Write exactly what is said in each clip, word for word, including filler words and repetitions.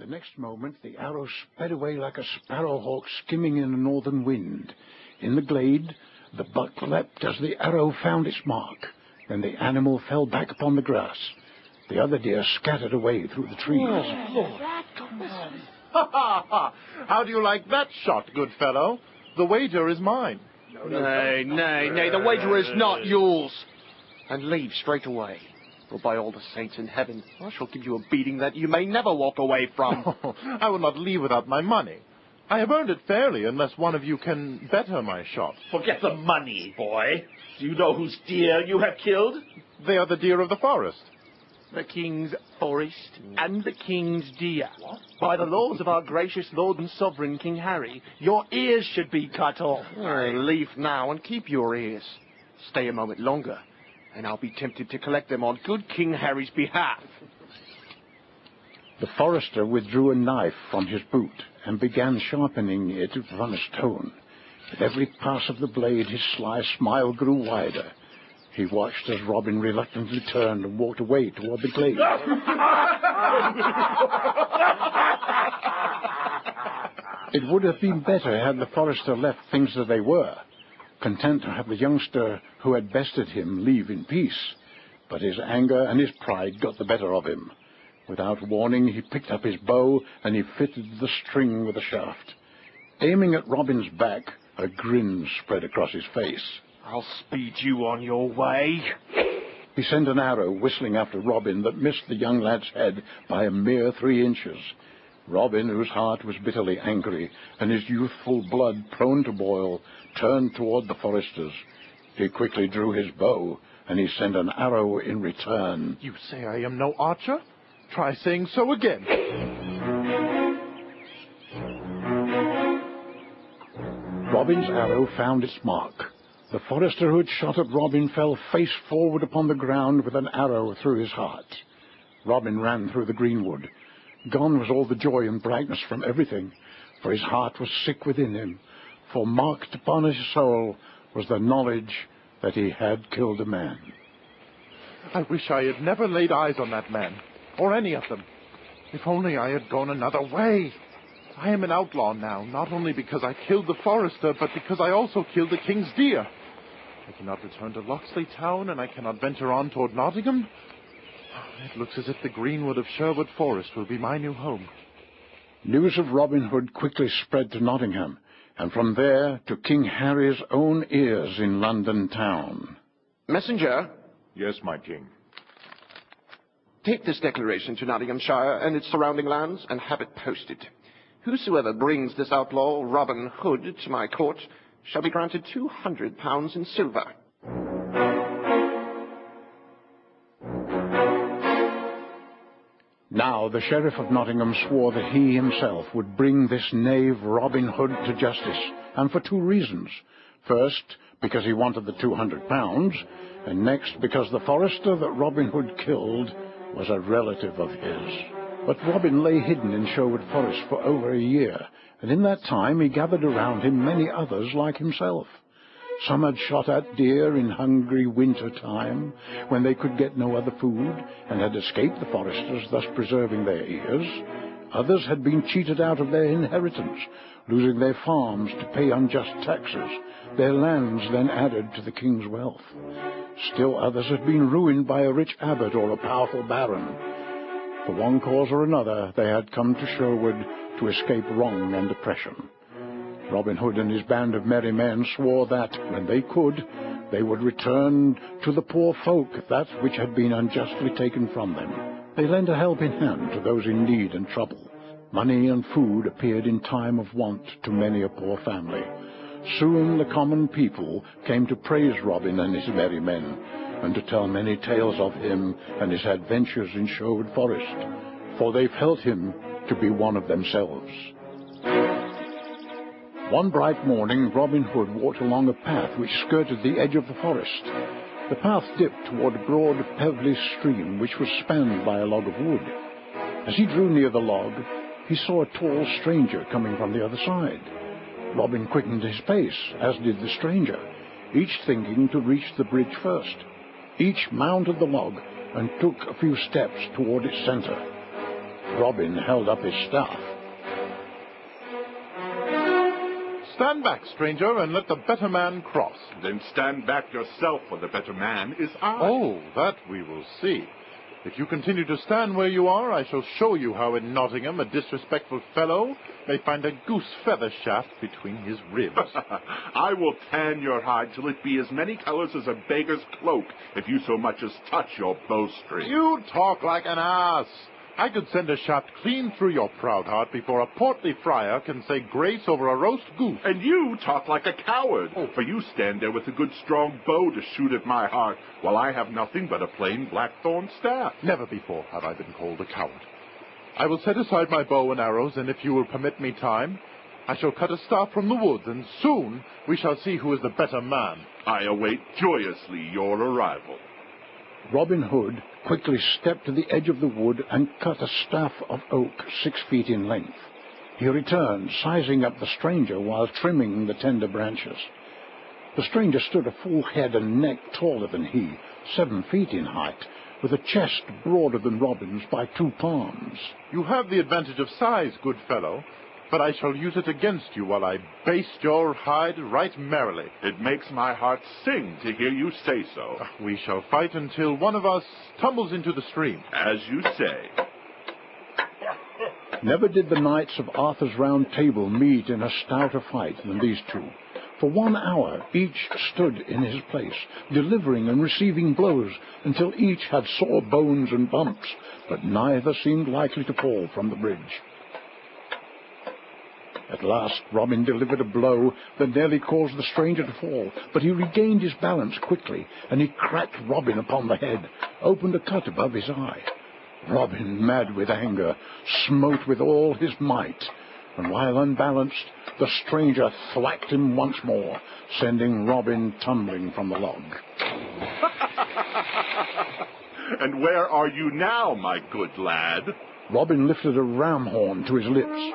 next moment, the arrow sped away like a sparrowhawk skimming in a northern wind. In the glade, the buck leapt as the arrow found its mark. Then the animal fell back upon the grass. The other deer scattered away through the trees. Oh, ha, ha, ha. How do you like that shot, good fellow? The wager is mine. No, no, nay, nay, nay, the wager is not yours. And leave straight away. For by all the saints in heaven, I shall give you a beating that you may never walk away from. Oh, I will not leave without my money. I have earned it fairly, unless one of you can better my shot. Forget the money, boy. Do you know whose deer you have killed? They are the deer of the forest. The king's forest and the king's deer. What? By the laws of our gracious lord and sovereign King Harry, your ears should be cut off. Oh, leave now and keep your ears. Stay a moment longer, and I'll be tempted to collect them on good King Harry's behalf. The forester withdrew a knife from his boot and began sharpening it upon a stone. With every pass of the blade, his sly smile grew wider. He watched as Robin reluctantly turned and walked away toward the glade. It would have been better had the forester left things as they were, content to have the youngster who had bested him leave in peace. But his anger and his pride got the better of him. Without warning, he picked up his bow and he fitted the string with a shaft. Aiming at Robin's back, a grin spread across his face. I'll speed you on your way. He sent an arrow whistling after Robin that missed the young lad's head by a mere three inches. Robin, whose heart was bitterly angry and his youthful blood prone to boil, turned toward the foresters. He quickly drew his bow, and he sent an arrow in return. You say I am no archer? Try saying so again. Robin's arrow found its mark. The forester who had shot at Robin fell face forward upon the ground with an arrow through his heart. Robin ran through the greenwood. Gone was all the joy and brightness from everything, for his heart was sick within him, for marked upon his soul was the knowledge that he had killed a man. I wish I had never laid eyes on that man, or any of them. If only I had gone another way. I am an outlaw now, not only because I killed the forester, but because I also killed the king's deer. I cannot return to Locksley Town, and I cannot venture on toward Nottingham. It looks as if the greenwood of Sherwood Forest will be my new home. News of Robin Hood quickly spread to Nottingham, and from there to King Harry's own ears in London town. Messenger? Yes, my king. Take this declaration to Nottinghamshire and its surrounding lands, and have it posted. Whosoever brings this outlaw, Robin Hood, to my court, shall be granted two hundred pounds in silver. Now the Sheriff of Nottingham swore that he himself would bring this knave Robin Hood to justice, and for two reasons. First, because he wanted the two hundred pounds, and next, because the forester that Robin Hood killed was a relative of his. But Robin lay hidden in Sherwood Forest for over a year, and in that time he gathered around him many others like himself. Some had shot at deer in hungry winter time, when they could get no other food, and had escaped the foresters, thus preserving their ears. Others had been cheated out of their inheritance, losing their farms to pay unjust taxes, their lands then added to the king's wealth. Still others had been ruined by a rich abbot or a powerful baron. For one cause or another, they had come to Sherwood to escape wrong and oppression. Robin Hood and his band of merry men swore that, when they could, they would return to the poor folk that which had been unjustly taken from them. They lent a helping hand to those in need and trouble. Money and food appeared in time of want to many a poor family. Soon the common people came to praise Robin and his merry men, and to tell many tales of him and his adventures in Sherwood Forest, for they felt him to be one of themselves. One bright morning, Robin Hood walked along a path which skirted the edge of the forest. The path dipped toward a broad, pebbly stream which was spanned by a log of wood. As he drew near the log, he saw a tall stranger coming from the other side. Robin quickened his pace, as did the stranger, each thinking to reach the bridge first. Each mounted the log and took a few steps toward its center. Robin held up his staff. Stand back, stranger, and let the better man cross. Then stand back yourself, for the better man is I. Oh, that we will see. If you continue to stand where you are, I shall show you how in Nottingham a disrespectful fellow may find a goose feather shaft between his ribs. I will tan your hide till it be as many colors as a beggar's cloak, if you so much as touch your bowstring. You talk like an ass. I could send a shaft clean through your proud heart before a portly friar can say grace over a roast goose. And you talk like a coward, oh. for you stand there with a good strong bow to shoot at my heart, while I have nothing but a plain blackthorn staff. Never before have I been called a coward. I will set aside my bow and arrows, and if you will permit me time, I shall cut a staff from the woods, and soon we shall see who is the better man. I await joyously your arrival. Robin Hood quickly stepped to the edge of the wood and cut a staff of oak six feet in length. He returned, sizing up the stranger while trimming the tender branches. The stranger stood a full head and neck taller than he, seven feet in height, with a chest broader than Robin's by two palms. You have the advantage of size, good fellow, but I shall use it against you while I baste your hide right merrily. It makes my heart sing to hear you say so. We shall fight until one of us tumbles into the stream. As you say. Never did the knights of Arthur's Round Table meet in a stouter fight than these two. For one hour each stood in his place, delivering and receiving blows, until each had sore bones and bumps, but neither seemed likely to fall from the bridge. At last Robin delivered a blow that nearly caused the stranger to fall, but he regained his balance quickly, and he cracked Robin upon the head, opened a cut above his eye. Robin, mad with anger, smote with all his might, and while unbalanced, the stranger thwacked him once more, sending Robin tumbling from the log. And where are you now, my good lad? Robin lifted a ram horn to his lips.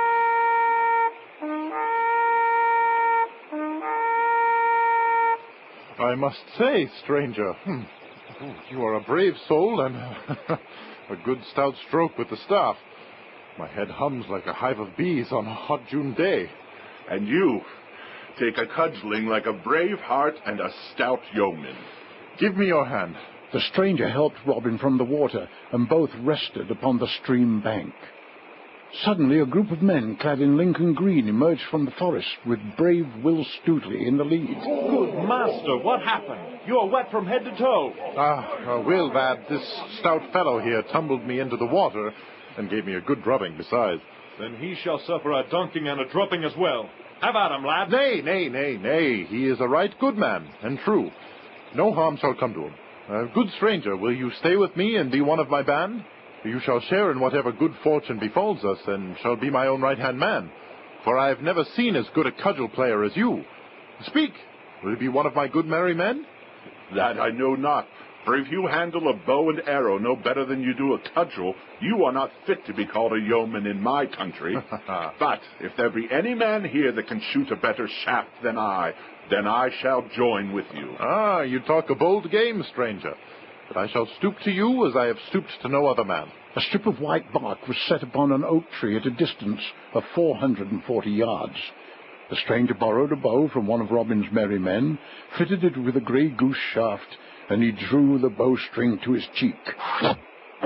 I must say, stranger, hmm, oh, you are a brave soul and a good stout stroke with the staff. My head hums like a hive of bees on a hot June day. And you take a cudgeling like a brave heart and a stout yeoman. Give me your hand. The stranger helped Robin from the water, and both rested upon the stream bank. Suddenly a group of men clad in Lincoln green emerged from the forest, with brave Will Stutely in the lead. Good master, what happened? You are wet from head to toe. Ah, uh, Will, lad, this stout fellow here tumbled me into the water and gave me a good drubbing besides. Then he shall suffer a dunking and a drubbing as well. Have at him, lad. Nay, nay, nay, nay. He is a right good man, and true. No harm shall come to him. Uh, good stranger, will you stay with me and be one of my band? You shall share in whatever good fortune befalls us, and shall be my own right-hand man. For I have never seen as good a cudgel player as you. Speak, will you be one of my good merry men? That I know not. For if you handle a bow and arrow no better than you do a cudgel, you are not fit to be called a yeoman in my country. But if there be any man here that can shoot a better shaft than I, then I shall join with you. Ah, you talk a bold game, stranger. But I shall stoop to you as I have stooped to no other man. A strip of white bark was set upon an oak tree at a distance of four hundred and forty yards. The stranger borrowed a bow from one of Robin's merry men, fitted it with a grey goose shaft, and he drew the bowstring to his cheek. The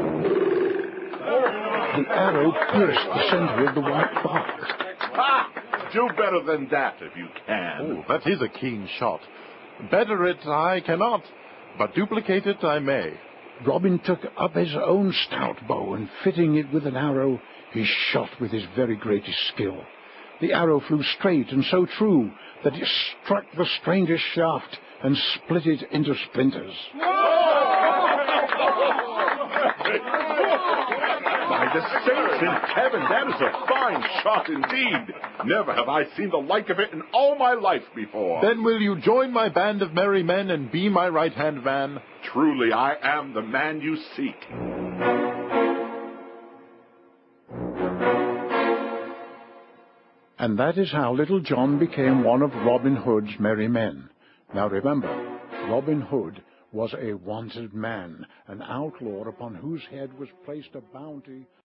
arrow pierced the center of the white bark. Ha! Do better than that if you can. Oh, that is a keen shot. Better it I cannot, but duplicate it I may. Robin took up his own stout bow, and fitting it with an arrow, he shot with his very greatest skill. The arrow flew straight and so true that it struck the stranger's shaft and split it into splinters. By the saints in heaven, that is a fine shot indeed. Never have I seen the like of it in all my life before. Then will you join my band of merry men and be my right-hand man? Truly, I am the man you seek. And that is how Little John became one of Robin Hood's merry men. Now remember, Robin Hood was a wanted man, an outlaw upon whose head was placed a bounty